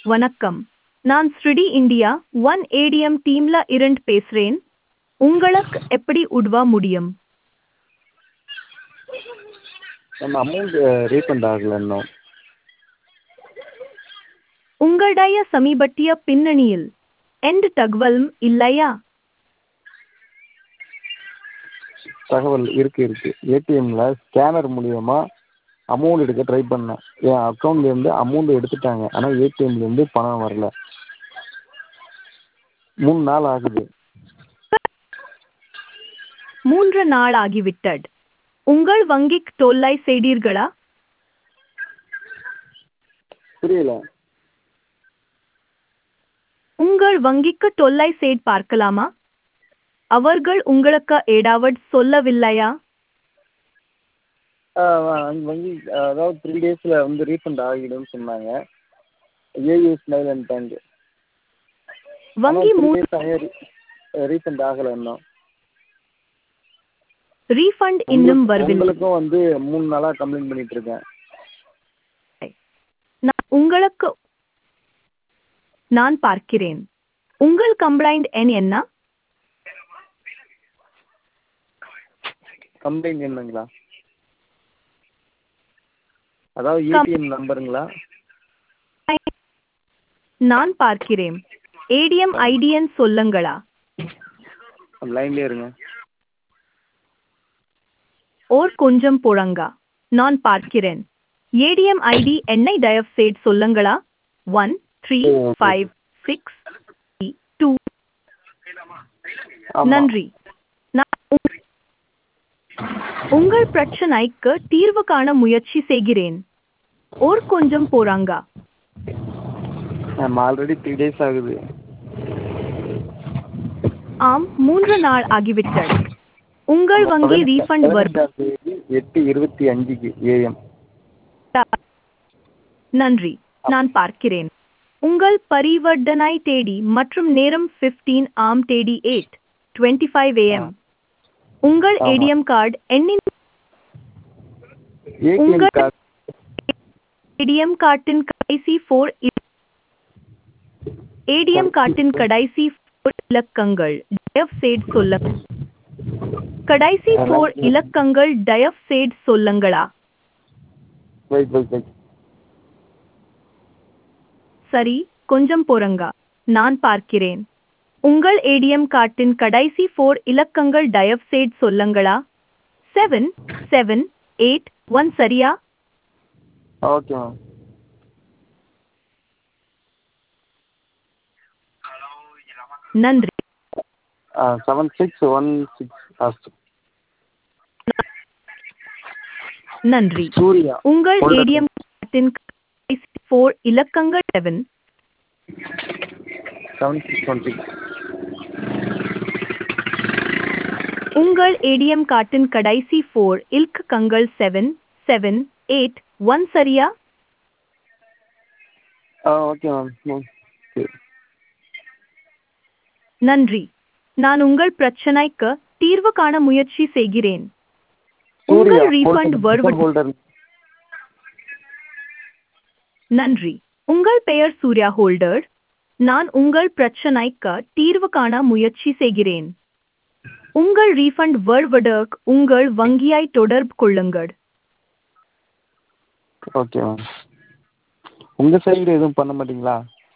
வணக்கம். நான் ஸ்ருடி India one ATM டீம்ல இருந்து பேசுறேன். உங்களுக்கு எப்படி உதவ முடியும்? நம்ம அமௌண்ட் ரீஃபண்ட் ஆகல இன்னும். உங்களுடைய சமீபத்திய பின்னணியில் எந்த தகவலும் இல்லையா? தகவல் இருக்கு. ஏடிஎம்ல ஸ்கேனர் மூலியமா அமௌண்ட் எடுக்க ட்ரை பண்ணேன். என் அக்கௌண்ட்லேருந்து அமௌண்ட் எடுத்துட்டாங்க. ஆனால் ஏடிஎம்லேருந்து பணம் வரல. 3 நாள் ஆகுது. 3 நாள் ஆகிவிட்டது. உங்கள் வங்கிக்கு தொல்லை செய்தீர்களா? புரியல. உங்கள் வங்கிக்கு தொல்லை செய்து பார்க்கலாமா? அவர்கள் உங்களுக்கு ஏதாவது சொல்லவில்லையா? வங்கி அதாவது 3 டேஸில் வந்து ரீஃபண்ட் ஆகிடும்னு சொன்னாங்க. AU smile and bank. வங்கி 3 டேஸ் ஆகி ரீஃபண்ட் ஆகலை இன்னும். ரீஃபண்ட் இன்னும் வரவில்லை. உங்களுக்கும் வந்து 3 நாளாக கம்ப்ளைண்ட் பண்ணிட்டு இருக்கேன். நான் பார்க்கிறேன். உங்கள் கம்ப்ளைண்ட் எண் என்ன? கம்ப்ளைண்ட் என்னங்களா? அதாவது ஏடிஎம் நம்பருங்களா? நான் பார்க்கிறேன். ஏடிஎம் ஐடியன் சொல்லுங்களா? லைன்லேயே இருங்க. ஓர் கொஞ்சம் போறங்க. நான் பார்க்கிறேன். ஏடிஎம் ஐடி என்னை தயவு செய்து சொல்லுங்களா? 13562. நன்றி. நான் உங்கள் பிரச்சனைக்கு தீர்வு காண முயற்சி செய்கிறேன். ஓர் கொஞ்சம் போறாங்க. ஆல்ரெடி 3 டேஸ் ஆகுது. ஆம், 3 நாள் ஆகிவிட்டது. உங்கள் வங்கி ரீஃபண்ட் வரும். 8:25 AM. நன்றி. நான் பார்க்கிறேன். உங்கள் பரிவர்த்தனை தேதி மற்றும் நேரம் 15 ஆம் தேதி 8:25 AM. உங்கள் ஏடிஎம் கார்டு எண்ணின் உங்கள் ஏடிஎம் கார்டின் கடைசி 4 ஏடிஎம் கார்டின் கடைசி 4 இலக்கங்கள் தயவு செய்து சொல்லுங்கள். கடைசி 4 இலக்கங்கள் தயவு செய்து சொல்லுங்களா? சரி, கொஞ்சம் பொறுங்க. நான் பார்க்கிறேன். உங்கள் ஏடிஎம் கார்டின் கடைசி 4 இலக்கங்கள் தயவு செய்து சொல்லுங்களா? 7781 சரியா? Okay ma'am. நன்றி. 7616 லாஸ்ட். நன்றி. சூர்யா. உங்கள் ஏடிஎம் கார்டின் கடைசி 4 இலக்கங்கள் 7616. உங்கள் ஏடிஎம் கார்டின் கடைசி 4 இலக்கங்கள் 7781 சரியா? Okay ma'am. நன்றி. நான் உங்கள் பிரச்சனைக்கு தீர்வு காண முயற்சி செய்கிறேன். உங்கள் ரீஃபண்ட் வருவது. நன்றி. உங்கள் பெயர் சூர்யா ஹோல்டர். நான் உங்கள் பிரச்சனைக்கு தீர்வு காண முயற்சி செய்கிறேன். உங்கள் ரீஃபண்ட் வருவதற்கு உங்கள் வங்கியை தொடர்பு கொள்ளுங்கள். Okay ma'am. உங்க சைடு எதுவும் பண்ண மாட்டீங்களா?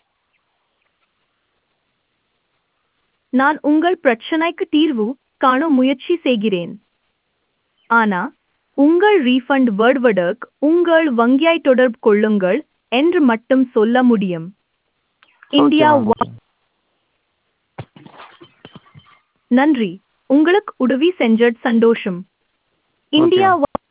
நான் உங்கள் பிரச்சனைக்கு தீர்வு காண முயற்சி செய்கிறேன். ஆனா உங்கள் ரீஃபண்ட் வருவதற்கு உங்கள் வங்கியை தொடர்பு கொள்ளுங்கள் என்று மட்டும் சொல்ல முடியும். இந்தியா. நன்றி. உங்களுக்கு உதவி செஞ்சது சந்தோஷம். இந்தியா